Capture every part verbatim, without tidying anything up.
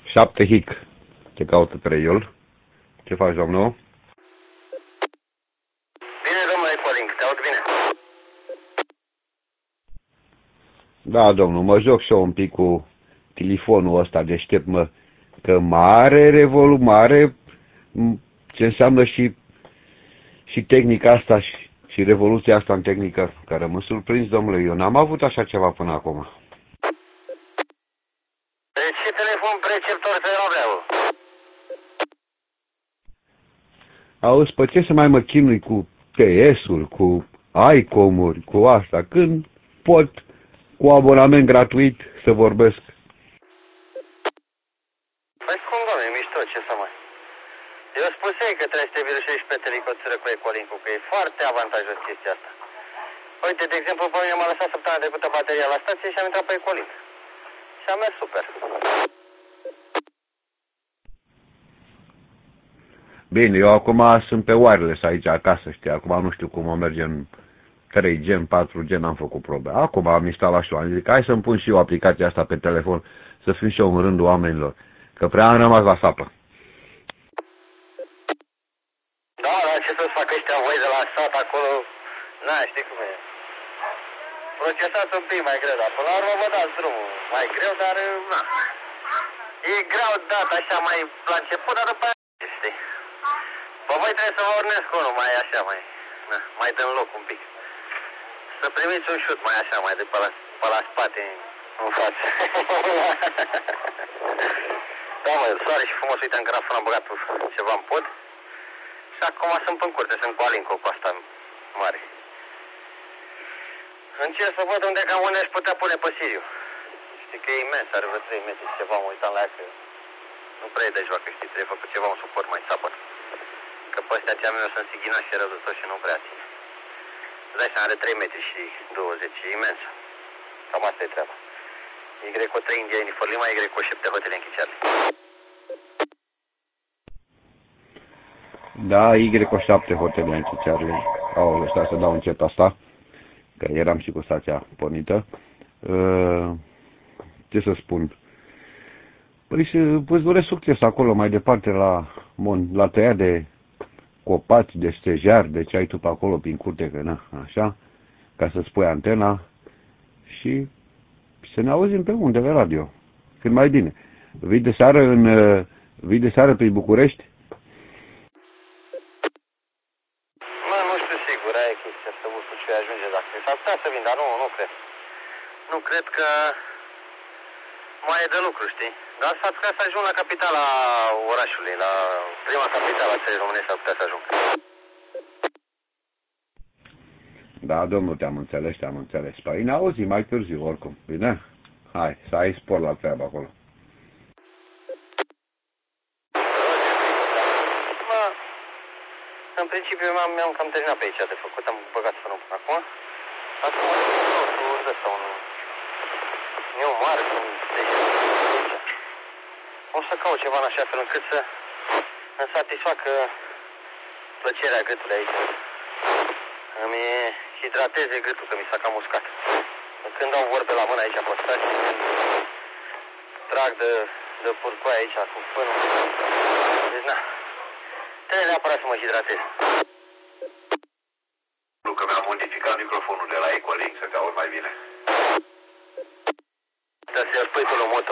șapte hic. Te caută Traiul. Ce faci, domnul? Bine, domnule Colin, te aud bine. Da, domnul, mă joc și eu un pic cu telefonul ăsta deștept, mă, că mare revolu, mare ce înseamnă și, și tehnica asta și, și revoluția asta în tehnică, care mă surprins, domnule, eu n-am avut așa ceva până acum. Pe ce telefon preceptor te robeau? Auzi, pe ce să mai mă chinui cu T S-uri, cu ICOM-uri, cu asta, când pot cu abonament gratuit să vorbesc? Păi cum, domnule, mișto, ce să mai... Eu spusei că trebuie să te virușești pe telicoțură cu Ecolincu, că e foarte avantajos chestia asta. Uite, de exemplu, pe mine m-a lăsat săptămâna trecută bateria la stație și am intrat pe Ecolink. Și a mers super. Bine, eu acum sunt pe wireless aici acasă, știi, acum nu știu cum o merge în trei G, în patru G, n-am făcut probe. Acum am instalat și eu, am zis, hai să-mi pun și eu aplicația asta pe telefon, să fiu și eu în rândul oamenilor, că prea am rămas la sapă. Da, dar ce să-ți facă ăștia voi de la sat acolo? Na, știi cum e. Procesat un pic mai greu, dar până la urmă vă dați drumul. Mai greu, dar na. E greu dat așa mai la început, dar după aia, știi. Bă, voi trebuie să vă urnesc unul mai așa, mai, na, mai dăm loc un pic. Să primiți un șut mai așa, mai de pe la, pe la spate, în față. Da, mă, soare și frumos, uite, în graful am băgat ceva în pod. Și acum sunt în curte, sunt cu Alinco, cu asta mare. Încerc să văd unde, cam unde aș putea pune pe Siriu. Știi că e imens, are vreo trei metri și ceva, mă uitam la ea că nu prea e de joacă, știi, trebuie făcut ceva, un suport mai țapăt. Că pe astea cea mea sunt sighinași și răzătoși și nu prea ține. Îți dai seama, are trei metri și douăzeci, e imensă. Cam asta e treaba. Y cu trei indieni fără lima, Y cu șapte hotele în Chicearle. Da, Y cu șapte hotele în Chicearle. Aoleu, stai să dau încet asta, că eram și cu stația pornită. Uh, ce să spun? Păi îți doresc succes acolo, mai departe, la, la tăiat de copaci, de stejar, de ce ai tu pe acolo, prin curte, că na, așa, ca să-ți pui antena și să ne auzim pe unde, pe radio, cât mai bine. Vii de seară în, vii de seară prin București? Mă, nu știu sigur, aia e chestia, să văd cu ce ajunge dacă s-ar putea să vin, dar nu, nu cred. Nu cred că mai e de lucru, știi? Dar s-ar putea să ajung la capitala orașului, la prima capitală a țării românești, s-ar putea să ajung. Da, domnul, te-am înțeles, te-am înțeles. Păi ne auzim mai târziu, oricum, bine? Hai, să ai spor la treabă acolo. Mă, în principiu mi-am cam terminat pe aici de făcut, am băgat fără până acum. Acum o să ăsta un... E un mare, un deja. O să caut ceva în așa fel încât să îmi satisfacă plăcerea gâtului aici. Îmi hidrateze gâtul, că mi s-a cam uscat. Când dau vorbe la mână aici pe stație, când trag de, de purcoaie aici cu fânul. Deci, na, trebuie neapărat să mă hidratez. Nu, că mi-am modificat microfonul de la Ecolink să te aud mai bine. Dar să-i spui tu lui moto.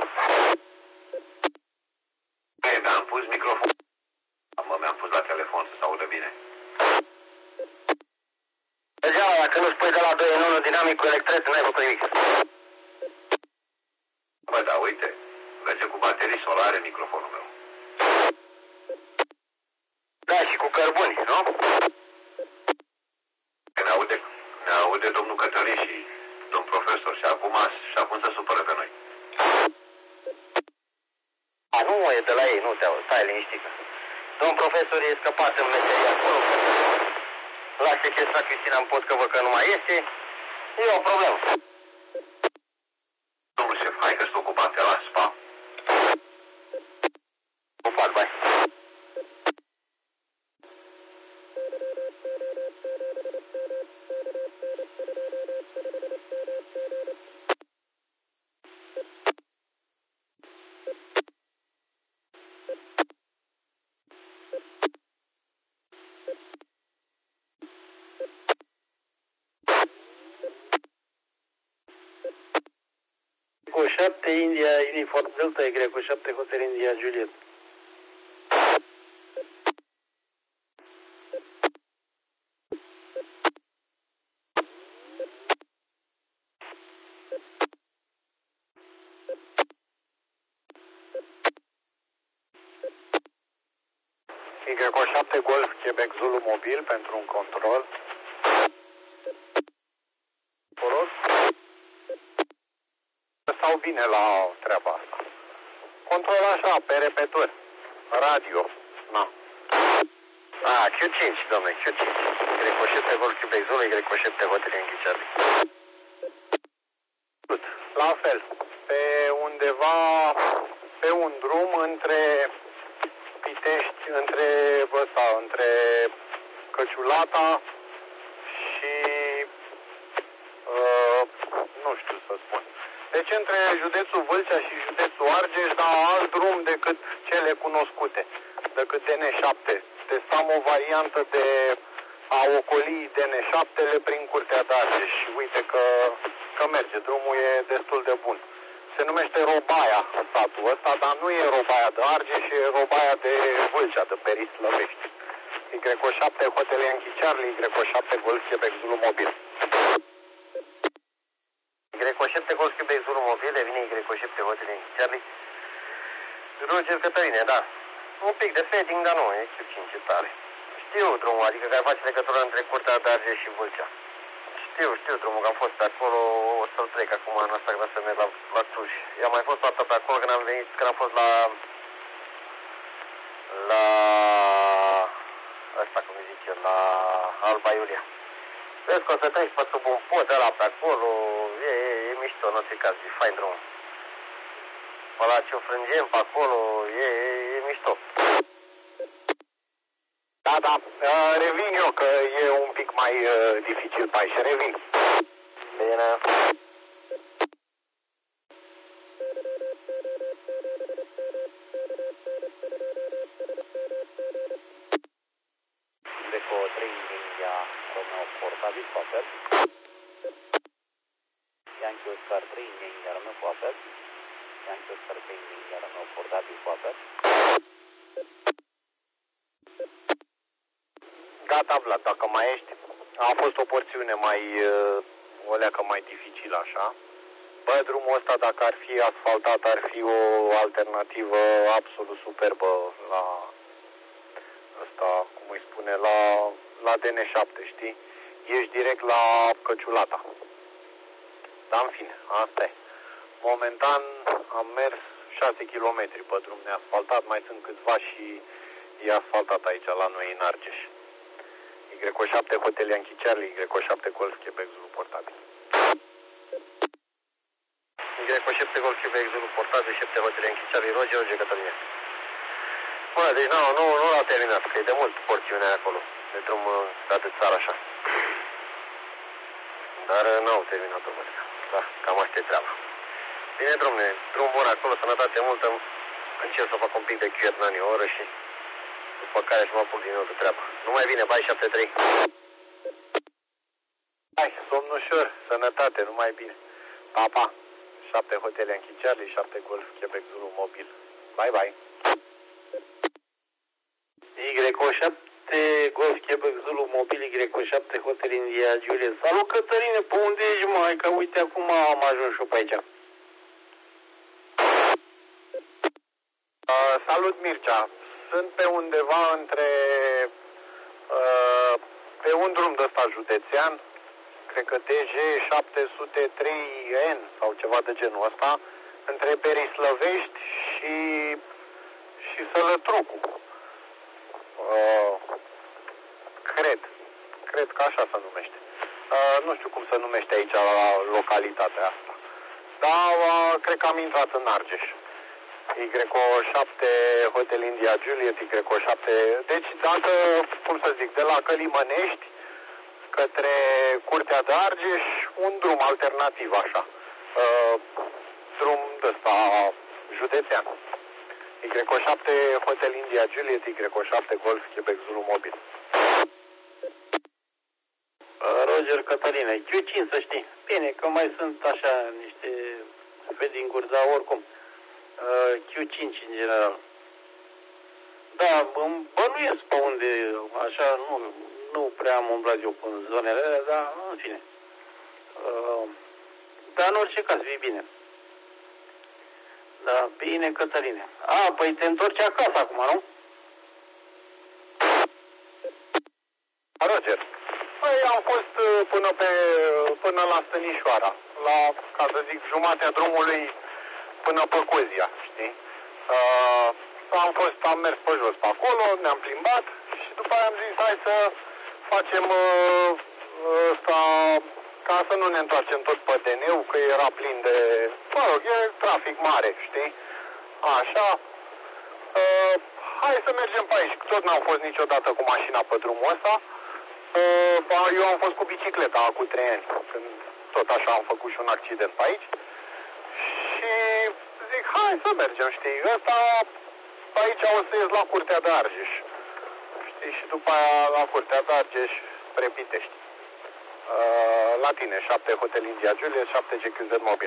Ei, mi-am pus microfonul. Mă, mi-am pus la telefon să se audă bine. Degeaba, dacă nu spui de la doi în unu dinamic cu electret, n-ai făcut nimic. Bă, da, uite, merge cu baterii solare microfonul meu. Da, și cu cărbuni, nu? Ne aude, ne aude domnul Cătălin și domn profesor și acum, și acum se supără pe noi. A, nu e de la ei, nu te auzi, stai liniștită. Domn profesor e scăpat în meserie acolo. Lasă chestia Cristina în pod că văd că nu mai este. E o problemă. Domnul șef, hai că sunt ocupat, te las, pa. Ocupat, bai. șapte India Uniform Delta, Y șapte Hotel India Juliet. Y șapte Golf Quebec Zulu mobil pentru un control. Folos. Stau bine la treaba asta. Control așa, pe repetor. Radio. Na. Ah, Q cinci, domne, Q cinci. Y șapte Golf Quebec Zulu, Y șapte Hotel Yankee Charlie. La fel. Pe undeva, pe un drum între Pitești, între ăsta, între Căciulata și uh, nu știu să spun. Deci între județul Vâlcea și județul Argeș, dar alt drum decât cele cunoscute, decât D N șapte. Testam o variantă de a ocoli D N șapte prin Curtea de Argeș și uite că, că merge, drumul e destul de bun. Se numește Robaia satul ăsta, dar nu e Robaia de Argeș, e Robaia de Vâlcea, de Perislăvești. Y șapte Hotel Yankee Charlie, Y șapte Golf Quebec Zulu mobil. Y șapte Golf Quebec Zulu mobil, vine Y șapte Hotel Yankee Charlie. Roger Cătăline, da. Un pic de fading, dar nu, e Q cinci, e tare. Știu drumul, adică care face legătura între Curtea de Argeș și Vâlcea. Știu, știu drumul, că am fost pe acolo, o să-l trec acum în asta, că să merg la, la Cluj. Eu am mai fost toată pe acolo când am venit, când am fost la... La... Asta, cum zice, la Alba Iulia. Vezi că o să treci pe sub un pod ăla pe acolo, e, e, e mișto, nu ți caz, e fain drumul. Pe la ce frângem pe acolo, e, e, e mișto. Da, da, uh, revin eu, că e un pic mai uh, dificil pe aici, revin. Bine. Deco trei India Romeo portabil cu apel. Yankee Oscar trei India Romeo cu apel. Yankee Oscar trei India Romeo portabil cu apel. Gata, Vlad, dacă mai ești. A fost o porțiune mai, o leacă mai dificilă așa. Bă, drumul ăsta, dacă ar fi asfaltat, ar fi o alternativă absolut superbă la ăsta, cum îi spune, la, la D N șapte, știi? Ești direct la Căciulata. Dar în fine, asta e. Momentan am mers șase kilometri pe drum neasfaltat, mai sunt câțiva și e asfaltat aici la noi în Argeș. Y șapte Hotel Yankee Charlie, Y șapte Golf Quebec Zulu portabil. Y șapte Golf Quebec Zulu portabil, șapte Hotel Yankee Charlie, Roger, Roger Cătăline. Bă, deci nu, nu, nu l-a terminat, că e de mult porțiunea acolo, de drum de țară așa. Dar n-au terminat-o, bă. Da, cam asta e treaba. Bine, drumne, drum bun acolo, sănătate multă, încerc să fac un pic de quiet în anii o oră și după care să mă apuc din nou de treabă. Nu mai bine, bai șapte trei. Hai, somnușor, sănătate, numai bine. Pa, pa. șapte Hotel Yankee Charlie, șapte Golf Quebec Zulu mobil. Bye, bye. Y șapte Golf Quebec Zulu mobil, Y șapte Hotel India Juliet. Salut, Cătăline, pe unde ești, mai? Că uite, acum am ajuns și eu pe aici. Uh, salut, Mircea. Sunt pe undeva între... Uh, pe un drum de ăsta județean, cred că D J șapte sute trei N sau ceva de genul ăsta, între Perislăvești și, și Sălătrucu. Uh, cred. Cred că așa se numește. Uh, nu știu cum se numește aici la localitatea asta. Dar uh, cred că am intrat în Argeș. Y șapte Hotel India Juliet, Y șapte... Deci dacă, cum să zic, de la Călimănești către Curtea de Argeș, un drum alternativ așa. Uh, drum ăsta județean. Y șapte Hotel India Juliet, Y șapte Golf Quebec Zulu mobil. Roger Cătăline, Q cinci să știi. Bine, că mai sunt așa niște feeding-uri, dar oricum. Uh, Q cinci în general. Da, îmi bănuiesc pe unde, așa, nu, nu prea am umblat eu în zonele alea, dar în fine. Uh, dar în orice caz, e bine. Da, bine, Cătăline. A, păi te întorci acasă acum, nu? Roger. Păi am fost până pe, până la Stănișoara, la, ca să zic, jumatea drumului până pe Cozia, știi? Uh, am fost, am mers pe jos pe acolo, ne-am plimbat și după aia am zis, hai să facem uh, ăsta, ca să nu ne întoarcem tot pe D N U, că era plin de, mă rog, e trafic mare, știi? Așa. Uh, hai să mergem pe aici, tot n-am fost niciodată cu mașina pe drumul ăsta. Uh, eu am fost cu bicicleta cu trei ani, când tot așa am făcut și un accident pe aici. Și zic, hai să mergem, știi, ăsta, aici o să ies la Curtea de Argeș. Știi, și după aia la Curtea de Argeș, spre Pitești. Uh, la tine, șapte Hotel India Juliet, șapte G Q Z Mobil.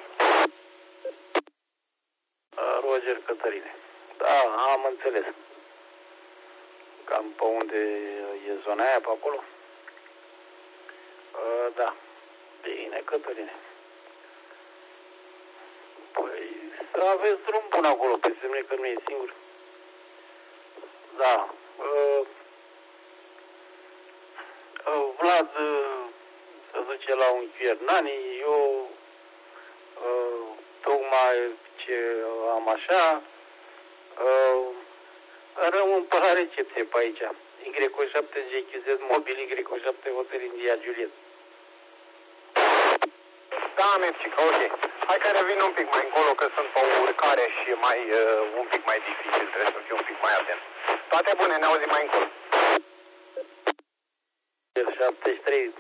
Uh, Roger Cătărine. Da, am înțeles. Cam pe unde e zona aia, pe acolo? Uh, da. Bine, Cătărine. Păi, să aveți drum bun acolo, pe semne că nu e singur. Da. Uh, uh, Vlad uh, se duce la un Nani, eu uh, tocmai ce am așa, uh, rămân pe la recepție pe aici. Y șapte G Q Z Mobil, Y șapte Hotel India Juliet. Da, mercică, ok. Hai că revin un pic mai încolo, că sunt pe o urcare și e mai, uh, un pic mai dificil, trebuie să fiu un pic mai atent. Toate bune, ne auzim mai încolo. șaptezeci și trei.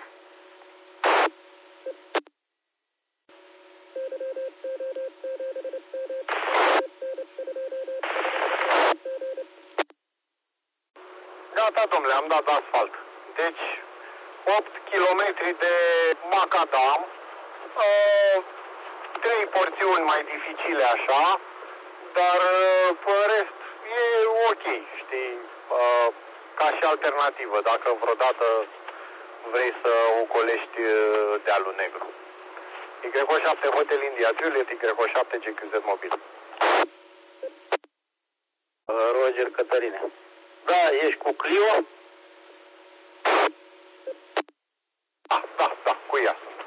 Gata, domnule, am dat asfalt. Deci, opt kilometri de macadam, uh, trei porțiuni mai dificile așa, dar uh, pe rest e ok, știi, uh, ca și alternativă, dacă vreodată vrei să ocolești uh, dealul negru. Y șapte Hotel India Juliet, Y șapte G Q Z Mobil. Uh, Roger Cătărine. Da, ești cu Clio? Da, da, da, cu ea sunt.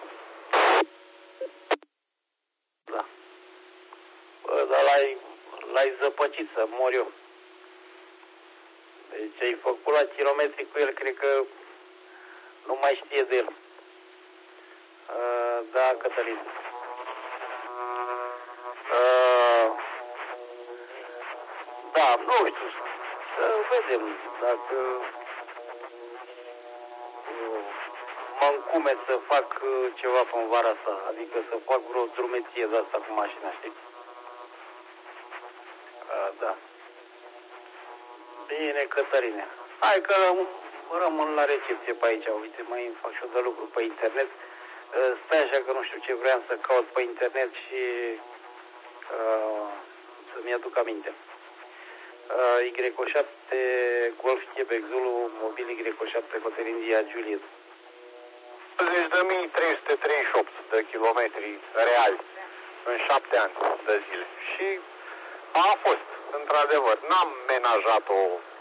Da. Bă, dar l-ai, l-ai zăpăcit să mor eu. Deci ai făcut la kilometri cu el, cred că nu mai știe de el. Uh, da, Cătălin. Uh, da, nu știu. Să vedem dacă uh, mă încumet să fac uh, ceva în vara asta. Adică să fac vreo drumeție de asta cu mașina, știi? Uh, da. Bine, Cătărine. Hai că rămân la recepție pe aici. Uite, mai fac și eu de lucru pe internet. Uh, stai așa că nu știu ce vreau să caut pe internet și uh, să-mi aduc aminte. Uh, Y șapte Golf Quebec Zulu Mobil Y șapte Hotel India Juliet. douăzeci de mii trei sute treizeci și opt de kilometri reali în șapte ani de zile. Și a fost, într-adevăr, n-am menajat-o